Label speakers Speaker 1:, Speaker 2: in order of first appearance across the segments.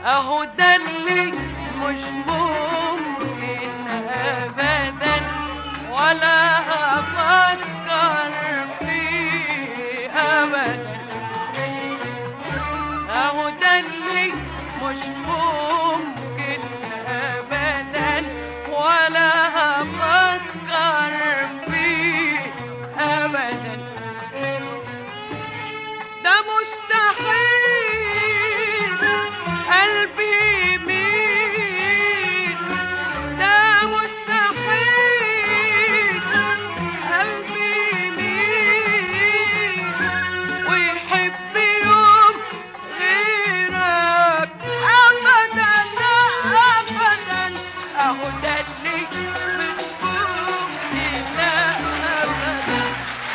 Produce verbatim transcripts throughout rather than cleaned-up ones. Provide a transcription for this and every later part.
Speaker 1: اهو ده اللي مش ممكن ابدا ولا افكر فيه ابدا. اهو ده اللي مش ممكن ابدا ولا افكر فيه ابدا. ده مستحيل قلبي يميل، ده مستحيل قلبي يميل ويحب يوم غيرك ابدا ابدا. اهو ده اللي مش ممكن ابدا.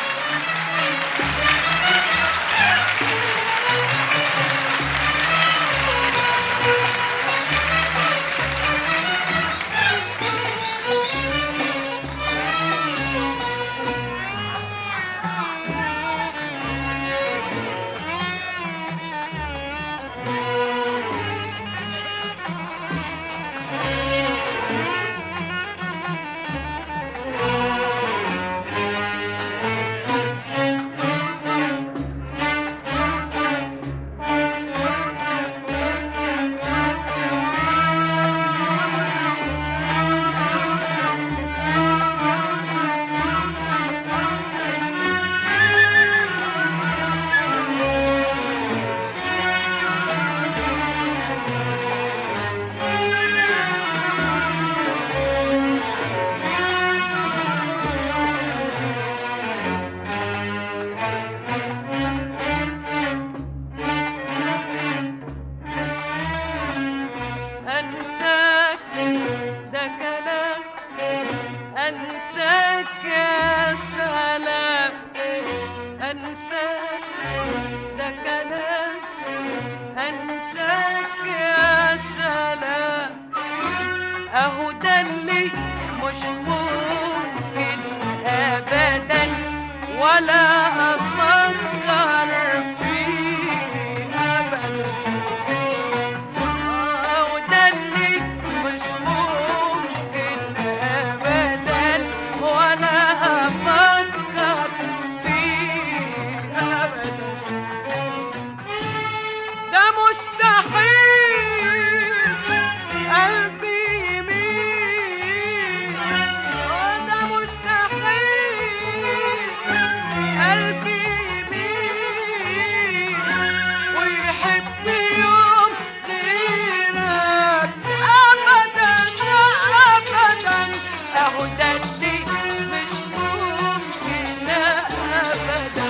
Speaker 1: أنساك ده كلام، أنساك يا سلام، أنساك ده كلام، أنساك يا سلام. أهو ده اللي مش ممكن أبدا ولا أفكر فيه أبدا. مستحيل قلبي يميل، ده مستحيل قلبي يميل ويحب يوم غيرك ابدا ابدا. اهو ده اللي مش ممكن ابدا.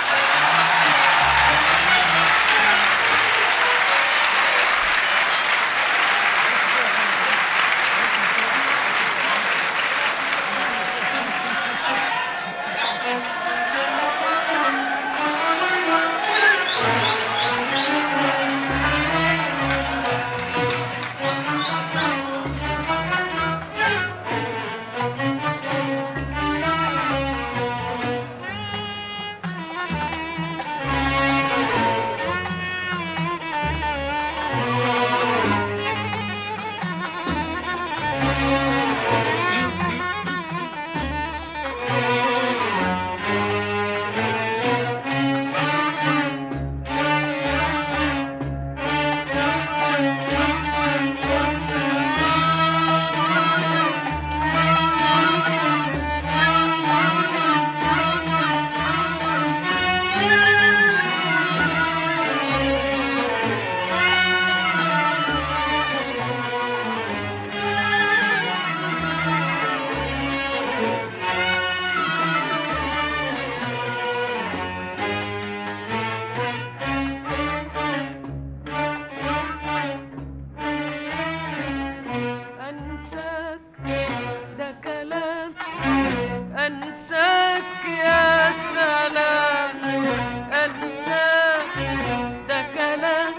Speaker 1: أنساك يا سلام، أنساك ده كلام،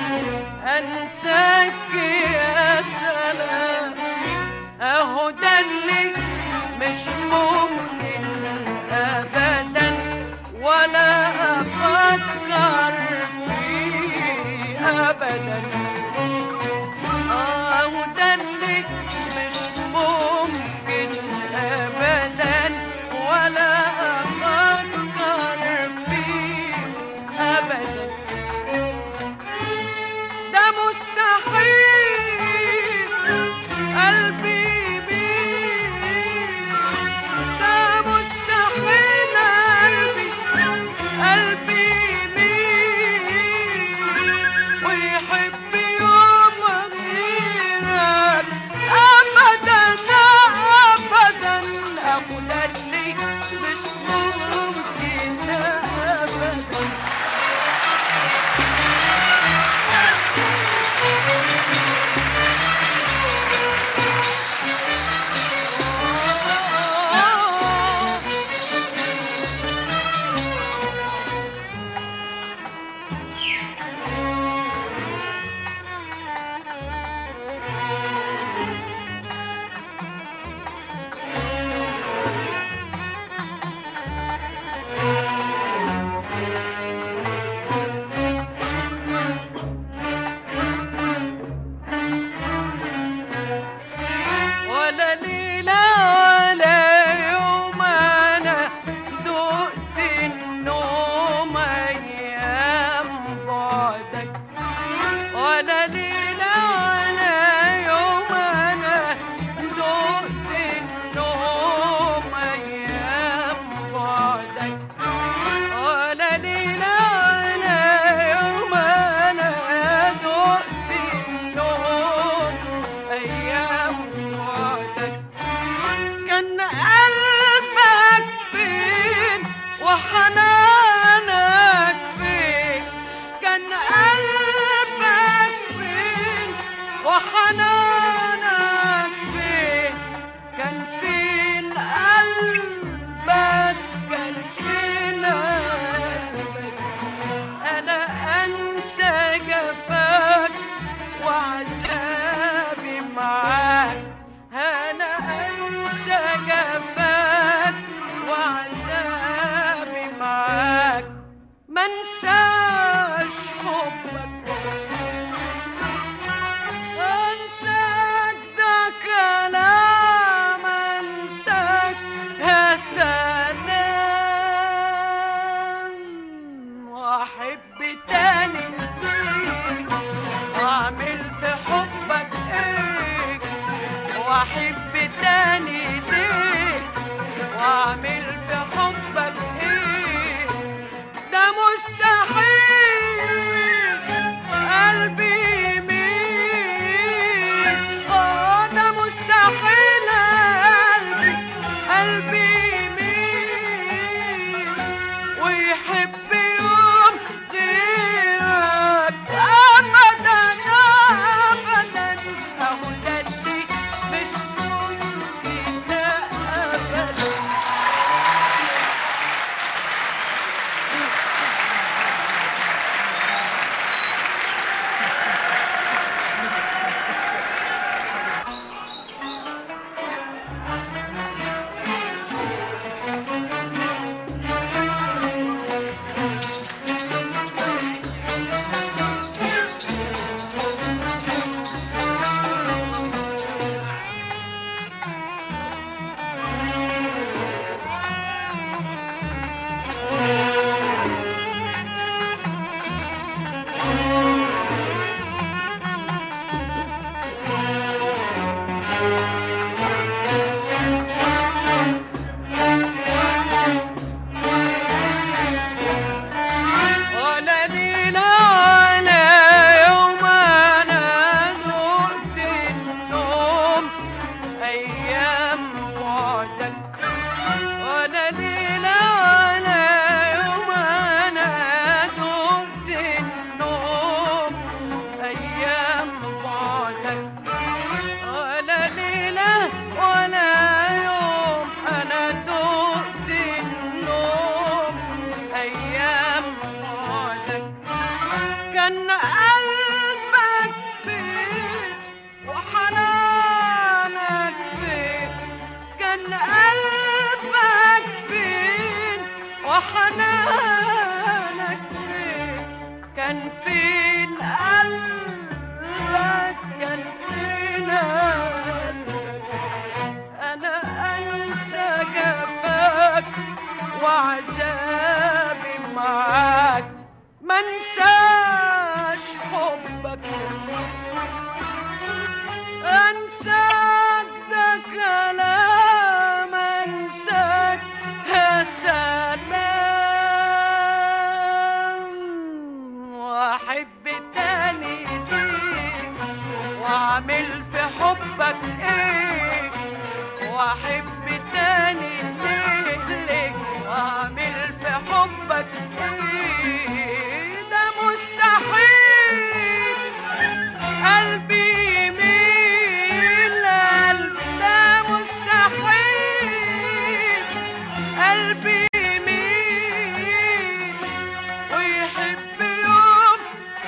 Speaker 1: أنساك يا سلام. أهو ده اللي مش ممكن أبدا ولا أفكر فيه أبدا. ويحب يوم غيرك أبدا أبدا، أبو ده اللي مش ممكن أبدا. ولا ليلة ولا يوم أنا دقت النوم أيام بعدك، ولا ليلة ولا يوم أنا دقت النوم أيام بعدك، ولا ليلة ولا يوم أنا دقت النوم أيام بعدك. كان قلبك فين وحنانك فين، كان قلبك فين وحنانك فين، كان فين قلبك، كان فين قلبك. أنا أنسى جفاك وعذابي معاك، أنا أنسى جفاك وعذابي معاك، منساش حبك أنساك، ده كلام أنساك يا سلام، وأحب تاني ليك وأعمل في حبك إيه، وأحب تاني ليك وأعمل في حبك إيه، ده مستحيل قلبي يميل، آه ده مستحيل قلبي قلبي يميل ويحب يوم غيرك أبدا أبدا، أهو ده اللي مش ممكن أبدا. ولا ليلة ولا يوم أنا دقت النوم أيام بعدك، ولا ليلة ولا يوم أنا دقت النوم أيام بعدك، ولا ليلة ولا يوم أنا دقت النوم أيام بعدك. كان قلبك فين وحنانك فين، كان قلبك فين وحنانك فين، كان فين قلبك، كان فين قلبك. أنا أنسى جفاك وعذابي معاك، منساش حبك أنساك، ده كلام أنساك يا سلام، وأحب تاني واعمل في حبك ايه واحب تاني ليه ليه واعمل في حبك ايه ده مستحيل قلبي يميل قلبي ده مستحيل قلبي يميل ويحب يوم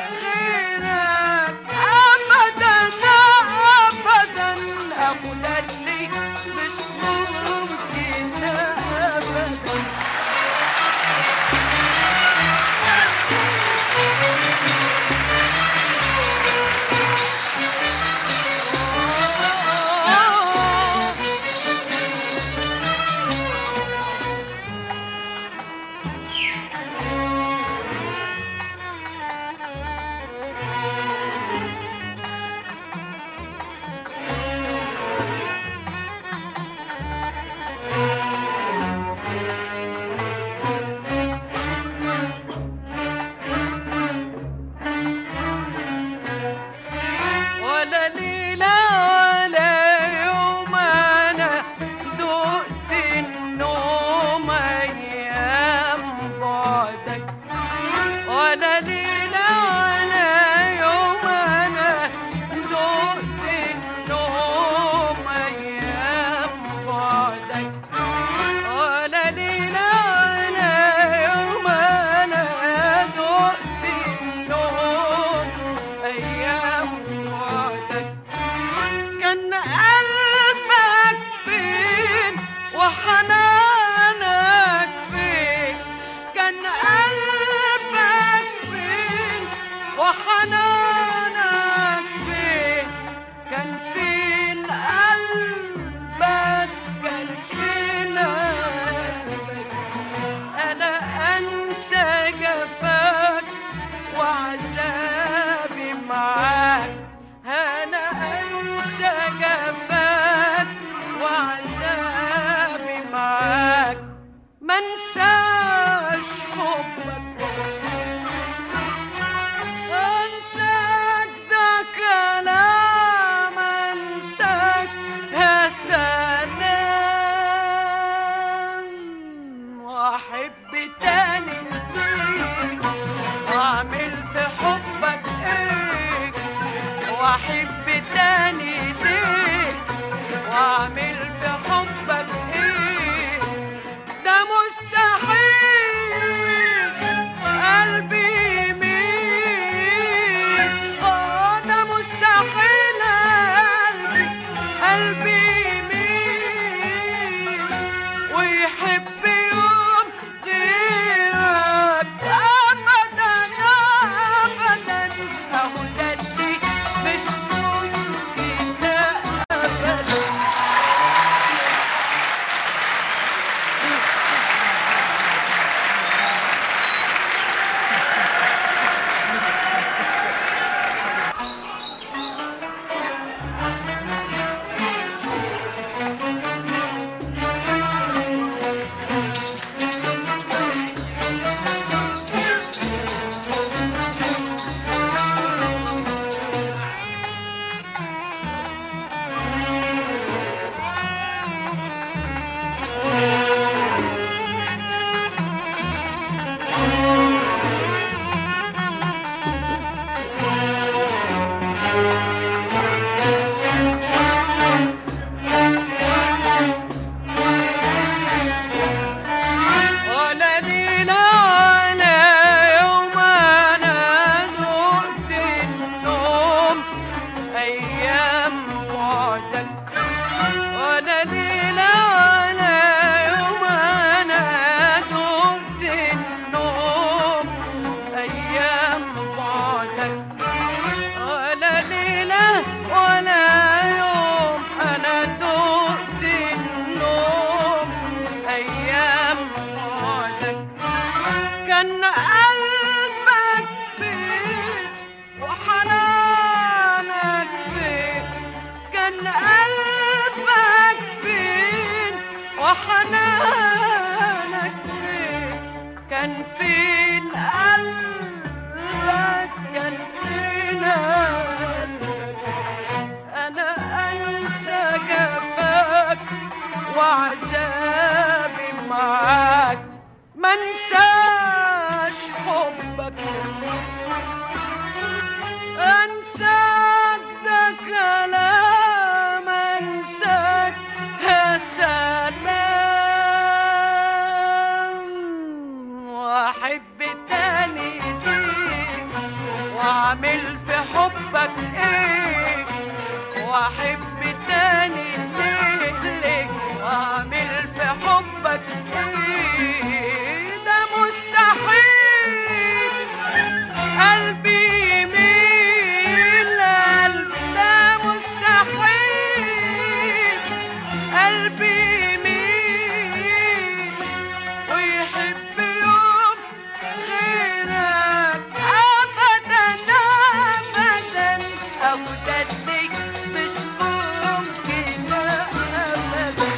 Speaker 1: غيرك ابدا ابدا ابو دلي مش ممكن ابدا ولا ليلة ولا يوم أنا دقت النوم أيام بعدك ولا ليلة ولا يوم أنا دقت النوم أيام بعدك ولا ليلة ولا يوم أنا دقت النوم أيام بعدك كان قلبك فين وحنانك فين كان قلبك فين وحنانك فين كان فين قلبك كان فين قلبك أنا أنسى جفاك وعذابي معاك أنا أنسى جفاك وعذابي معاك منساش حبك أنساك ده كلام أنساك يا سلام وأحب تاني ليك وأعمل في حبك إيه وأحب تاني ليك وأعمل في حبك إيه ده مستحيل قلبي يميل آه ده مستحيل قلبي قلبي يميل ويحب يوم غيرك أبدا أبدا أهو ده اللي مش ممكن أبدا ولا ليلة ولا يوم أنا دقت النوم أيام بعدك ولا ليلة ولا يوم أنا دقت النوم أيام بعدك ولا ليلة ولا يوم أنا دقت النوم أيام بعدك كان قلبك فين وحنانك فين كان قلبك فين وحنانك فين كان فين قلبك كان فين قلبك حبك ايه واحب تاني ليه ليه واعمل في حبك ايه ده مستحيل قلبي يميل قلبي ده مستحيل قلبي يميل ويحب يوم غيرك ابدا ابدا ابدا ليك مش ممكن ابدا.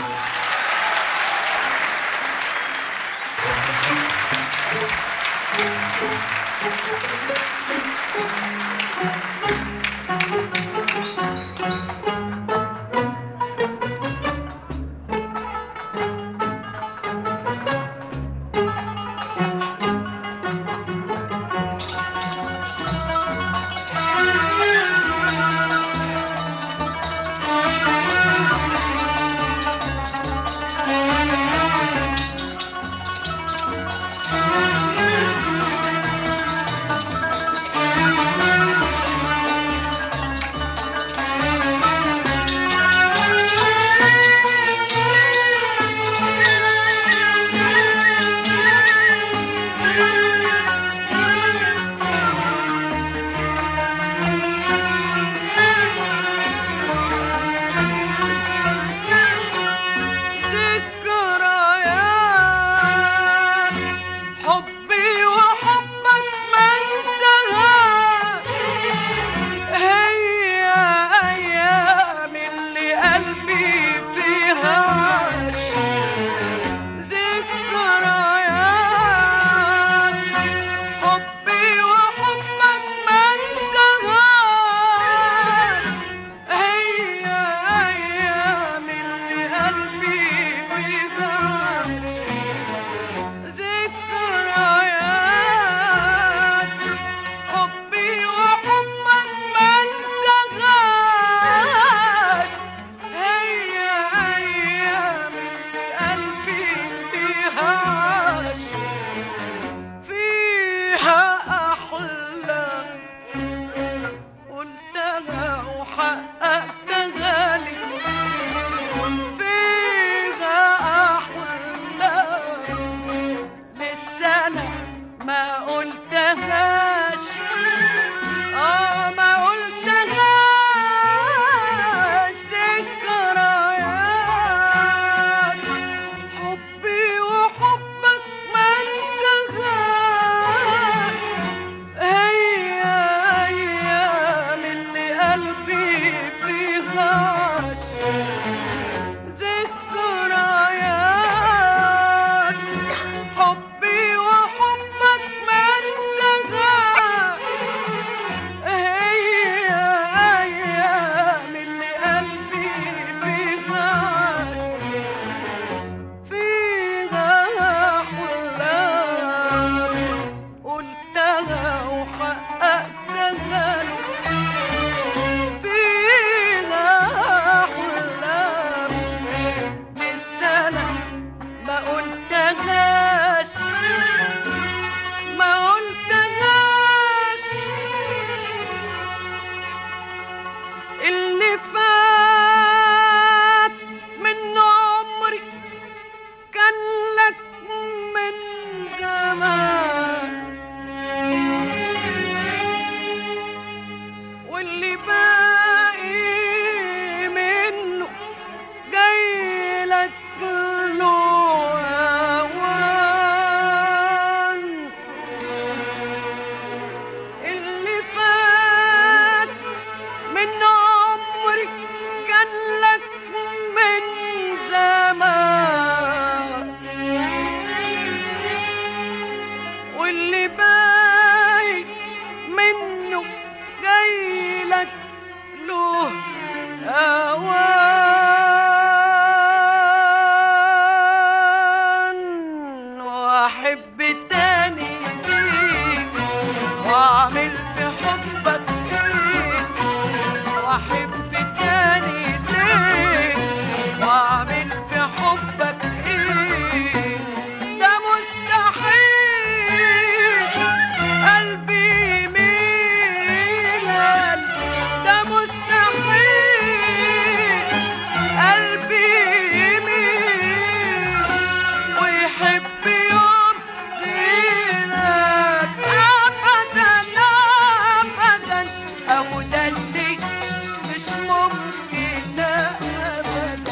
Speaker 1: أخليك مش ممكن أبدا.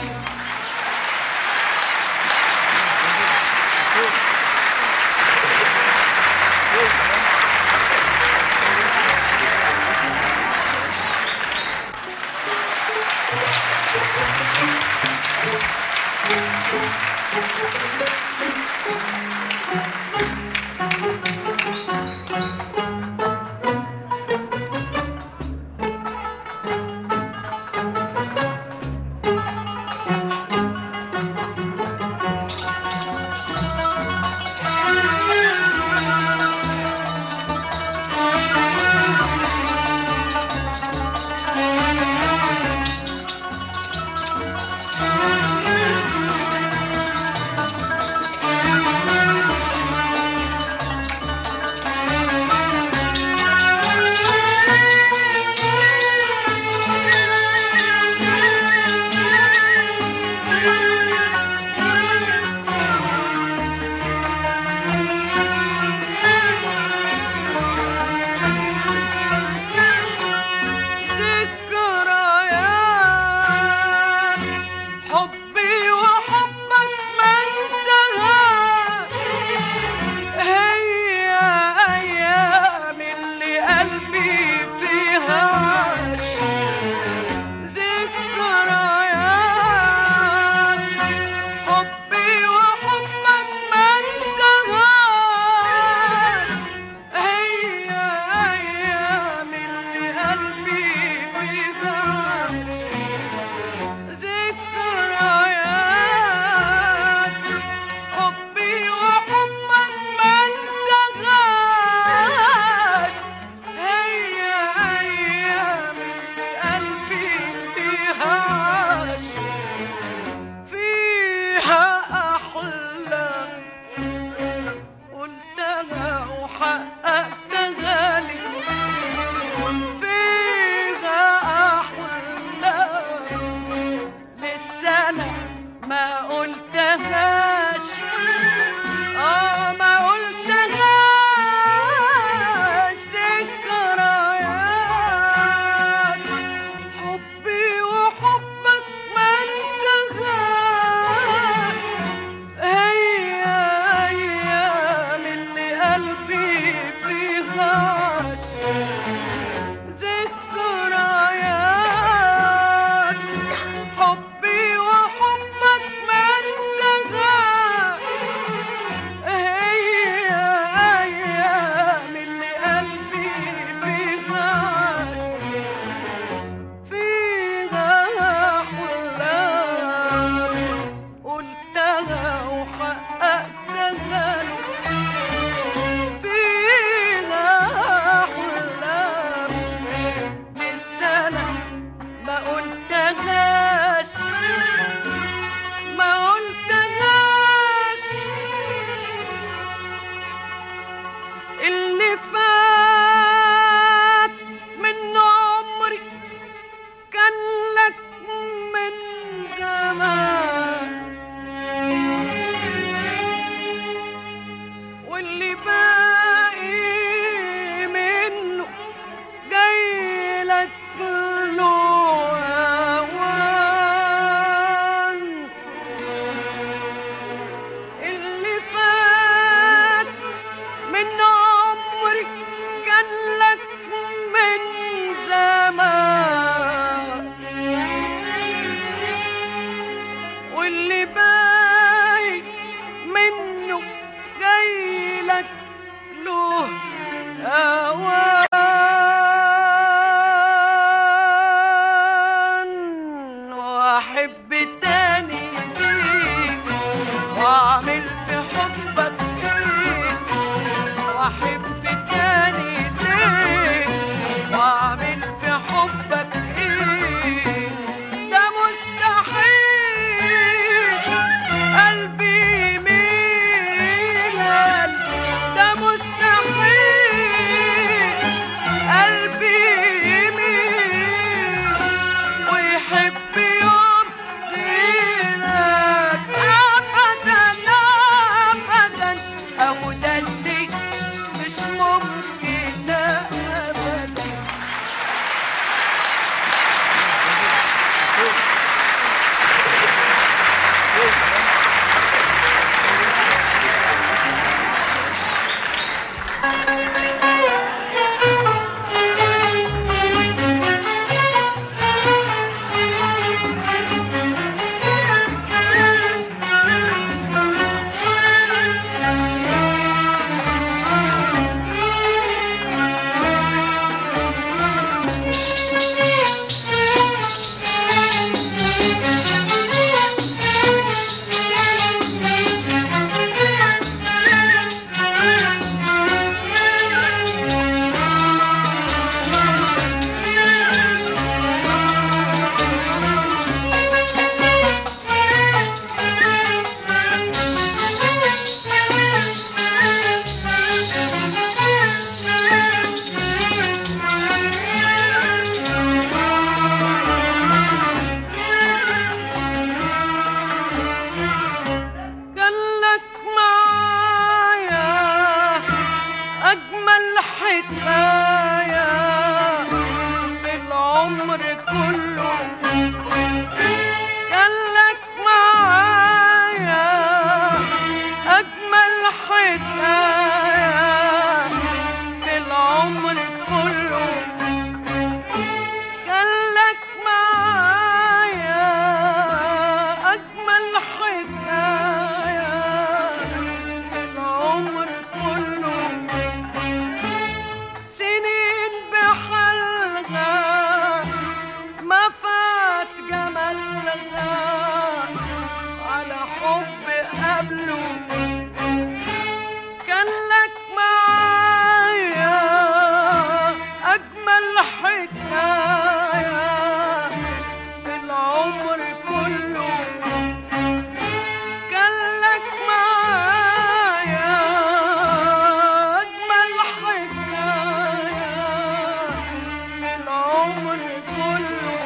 Speaker 1: العمر كله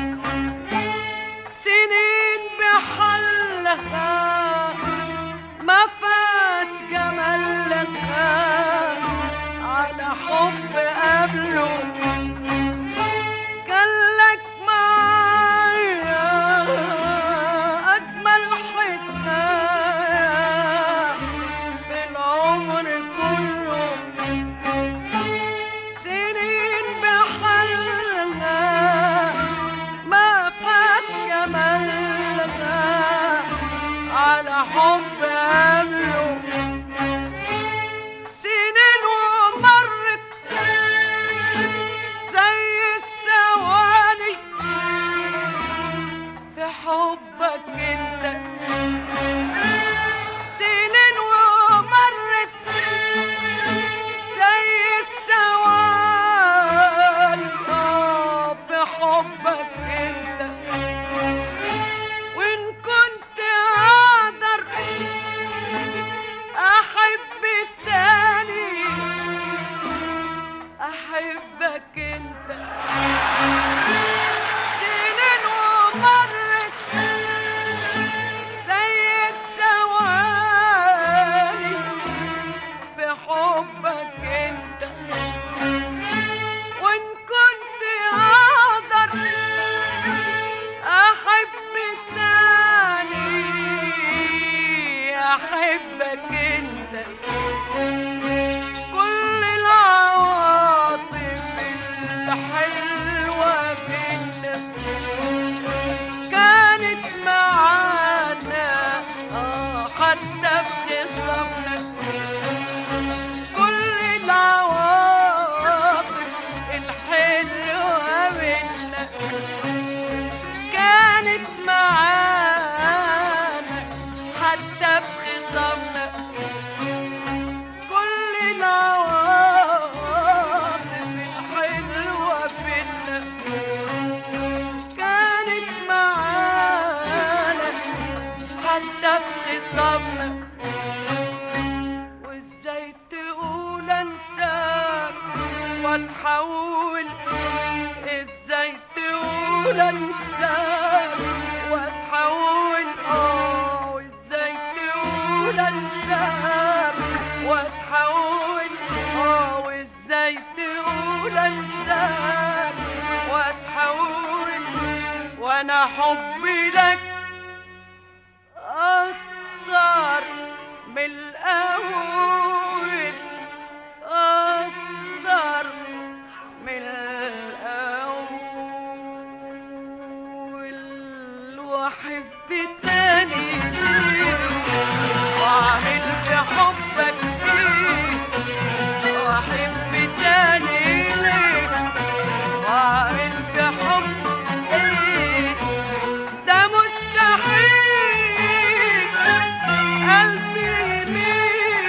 Speaker 1: سنين بحلها ما فات جمالها على حب قبله كان لك معايا أجمل حكاية في العمر كله سنين بحلها ما فات جمالها على حب قبله سنين ومرت زي الثواني في حبك انت سنين ومرت زي الثواني آه في حبك انت وان كنت اقدر احب التاني احبك انت سنين ومرت زي الثواني في حبك انت وان كنت اقدر احب التاني احبك انت كل العواطف الحلوة بينا كانت معانا آه حتى في خصامنا كل العواطف الحلوة بينا كانت معانا حتى في خصامنا كل العواطف الحلوة بينا كانت معانا حتى في خصامنا وازاي تقول انساك واتحول ازاي تقول انساك واتحول اه وازاي تقول انساك واتحول اه وازاي تقول انساك واتحول وانا حبي لك اكتر من الاول اكتر من الاول واحب تاني واعمل في حبك ايه واحب تاني ليه واعمل في حبك ايه ده مستحيل قلبي يميل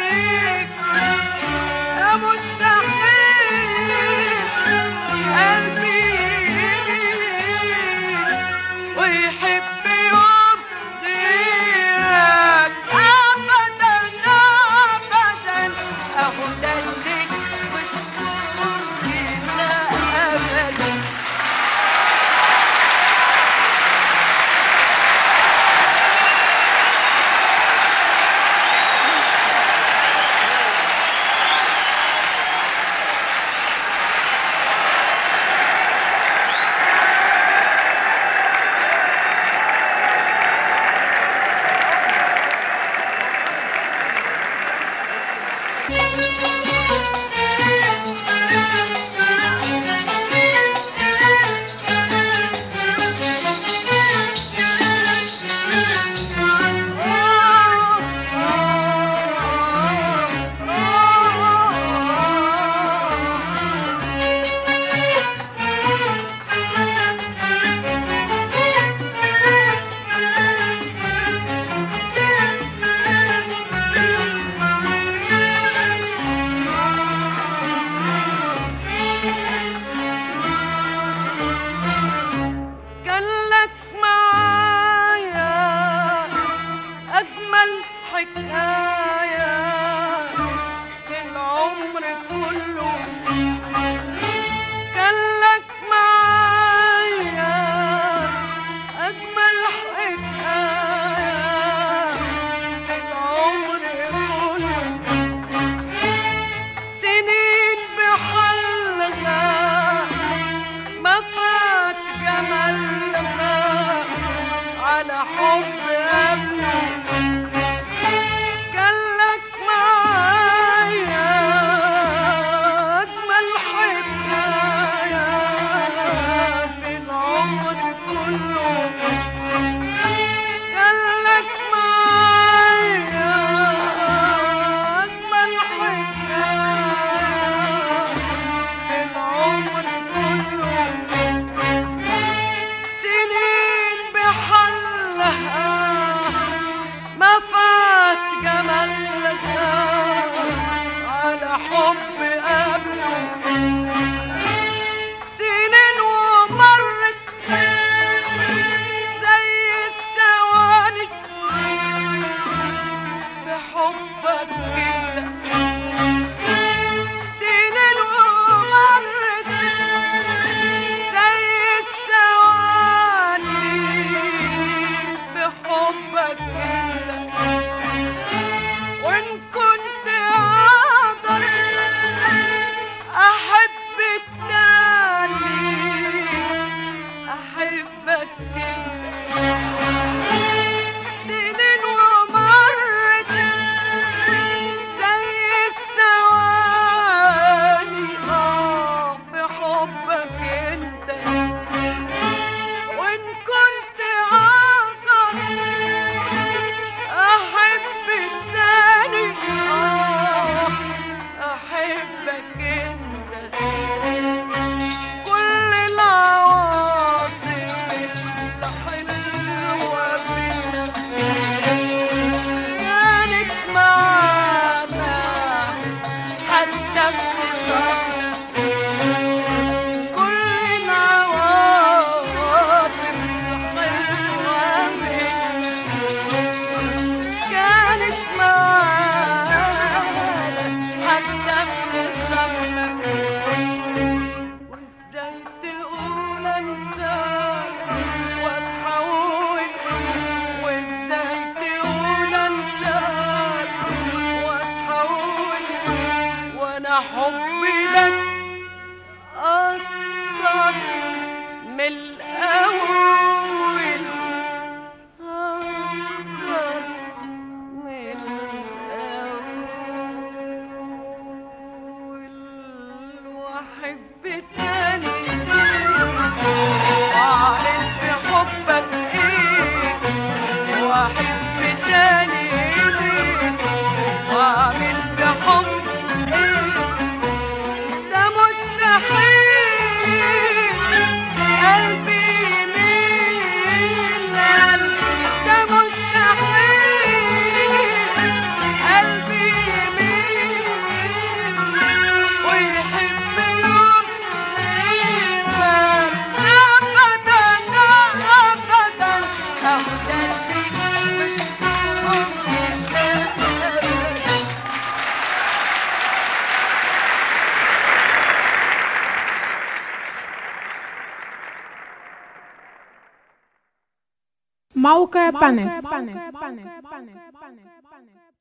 Speaker 1: على حب قبله كان لك معايا أجمل حكاية في العمر كله كان لك معايا أجمل حكاية في العمر كله سنين بحلها ما فات جمالها على حب قبله سنين ومرت زي الثواني في حبك كده سنين ومرت زي الثواني في حبك كده وإن كنت أقدر أحب التاني أحبك كده سنين ومرت زي الثواني آه في حبك أنت وإن كنت أقدر أحب التاني آه أحبك أنت كل العواطف الحلوة بينا كانت معانا حتى في خصامنا كل العواطف الحلوة بينا كانت معانا حتى في خصامنا وازاي تقول انساك واتحول وازاي تقول انساك واتحول وانا حبي لك اكتر من الاول اكتر من الاول واحب التاني واعرف بحبك ايه واحب تاني ليه واعمل بحب ايه ده مستحيل قلبي يميل ده مستحيل قلبي يميل ويحب يوم غيرك أبدا أبدا أبدا مش ممكن
Speaker 2: موقع بانك